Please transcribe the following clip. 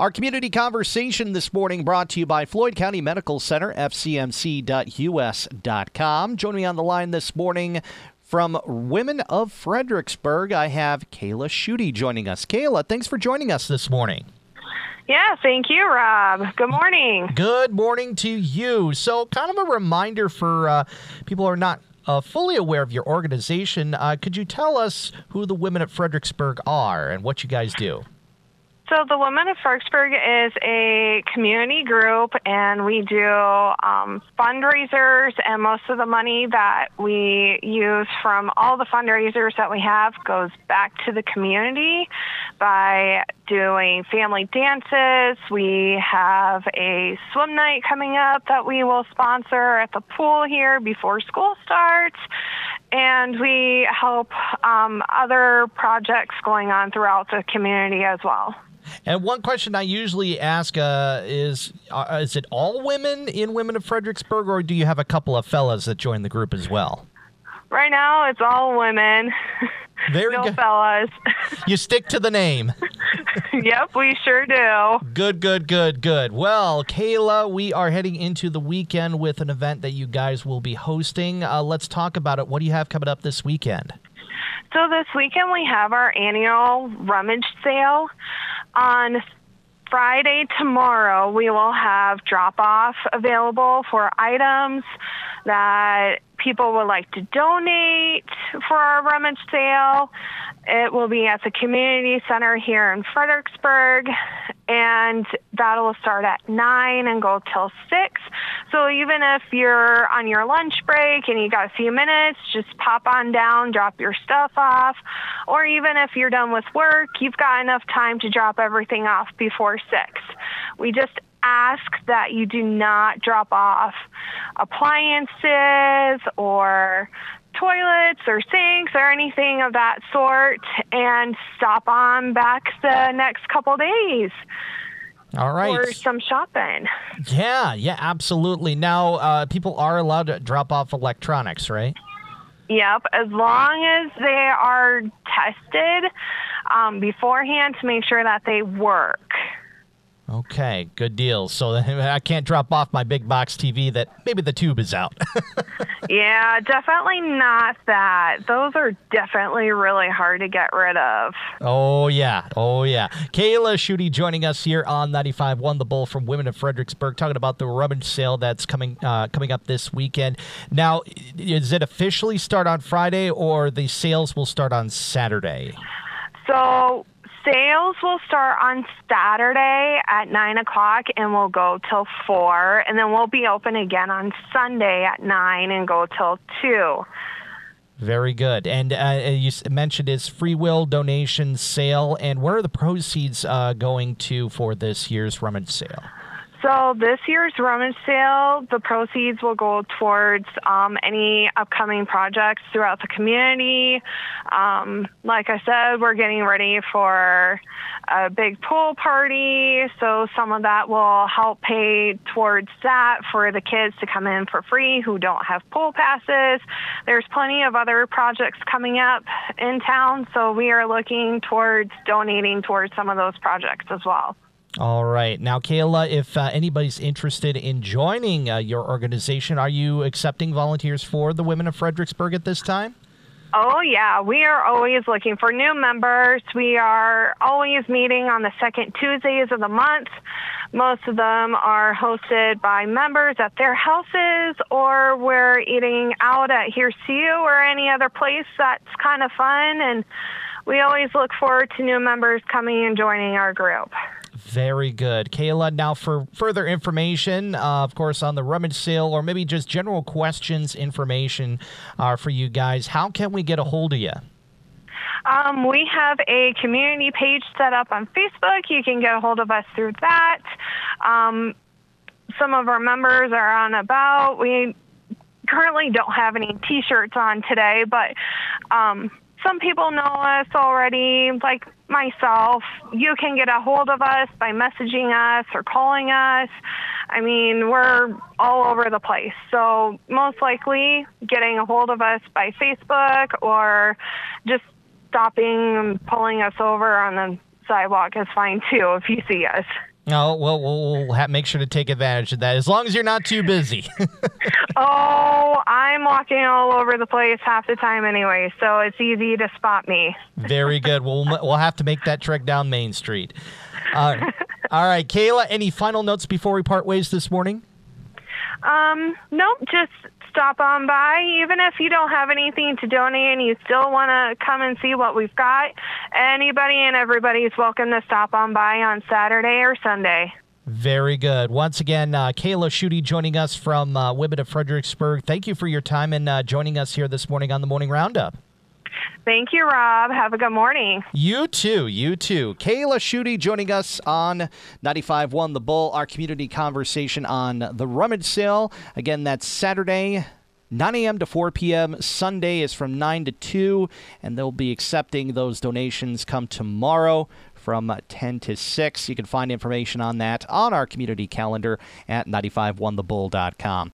Our community conversation this morning brought to you by Floyd County Medical Center, fcmc.us.com. Joining me on the line this morning from Women of Fredericksburg, I have Kayla Schutte joining us. Kayla, thanks for joining us this morning. Yeah, thank you, Rob. Good morning. Good morning to you. So kind of a reminder for people who are not fully aware of your organization. Could you tell us who the Women of Fredericksburg are and what you guys do? So the Women of Fredericksburg is a community group, and we do fundraisers, and most of the money that we use from all the fundraisers that we have goes back to the community by doing family dances. We have a swim night coming up that we will sponsor at the pool here before school starts, and we help other projects going on throughout the community as well. And one question I usually ask is it all women in Women of Fredericksburg, or do you have a couple of fellas that join the group as well? Right now, it's all women. Very no good. Fellas. You stick to the name. Yep, we sure do. Good. Well, Kayla, we are heading into the weekend with an event that you guys will be hosting. Let's talk about it. What do you have coming up this weekend? So this weekend we have our annual rummage sale. On Friday tomorrow, we will have drop-off available for items that people would like to donate for our rummage sale. It will be at the community center here in Fredericksburg, and that'll start at 9 and go till 6. So even if you're on your lunch break and you got a few minutes, just pop on down, drop your stuff off. Or even if you're done with work, you've got enough time to drop everything off before 6. We just ask that you do not drop off appliances or toilets or sinks or anything of that sort, and stop on back the next couple days. All right. Or some shopping. Yeah, absolutely. Now, people are allowed to drop off electronics, right? Yep, as long as they are tested beforehand to make sure that they work. Okay, good deal. So I can't drop off my big box TV that maybe the tube is out. Yeah, definitely not that. Those are definitely really hard to get rid of. Oh, yeah. Kayla Schutte joining us here on 95.1 The Bull from Women of Fredericksburg, talking about the rummage sale that's coming up this weekend. Now, does it officially start on Friday, or the sales will start on Saturday? So sales will start on Saturday at 9 o'clock and will go till 4, and then we'll be open again on Sunday at 9 and go till 2. Very good. And you mentioned it's free will donation sale, and where are the proceeds going to for this year's rummage sale? So this year's rummage sale, the proceeds will go towards any upcoming projects throughout the community. Like I said, we're getting ready for a big pool party, so some of that will help pay towards that for the kids to come in for free who don't have pool passes. There's plenty of other projects coming up in town, so we are looking towards donating towards some of those projects as well. All right. Now, Kayla, if anybody's interested in joining your organization, are you accepting volunteers for the Women of Fredericksburg at this time? Oh, yeah. We are always looking for new members. We are always meeting on the second Tuesdays of the month. Most of them are hosted by members at their houses, or we're eating out at Here's to You or any other place that's kind of fun. And we always look forward to new members coming and joining our group. Very good. Kayla, now for further information, of course, on the rummage sale, or maybe just general questions, information for you guys, how can we get a hold of you? We have a community page set up on Facebook. You can get a hold of us through that. Some of our members are on about. We currently don't have any T-shirts on today, but some people know us already, like myself. You can get a hold of us by messaging us or calling us. I mean, we're all over the place. So most likely getting a hold of us by Facebook, or just stopping and pulling us over on the sidewalk is fine too if you see us. No, well, we'll make sure to take advantage of that as long as you're not too busy. Oh, I'm walking all over the place half the time anyway, so it's easy to spot me. Very good. We'll have to make that trek down Main Street. All right, Kayla, any final notes before we part ways this morning? Nope, just stop on by. Even if you don't have anything to donate and you still want to come and see what we've got, anybody and everybody is welcome to stop on by on Saturday or Sunday. Very good. Once again, Kayla Schutte joining us from Women of Fredericksburg. Thank you for your time and joining us here this morning on the Morning Roundup. Thank you, Rob. Have a good morning. You too. Kayla Schutte joining us on 95.1 The Bull, our community conversation on the rummage sale. Again, that's Saturday, 9 a.m. to 4 p.m. Sunday is from 9 to 2, and they'll be accepting those donations come tomorrow from 10 to 6. You can find information on that on our community calendar at 951thebull.com.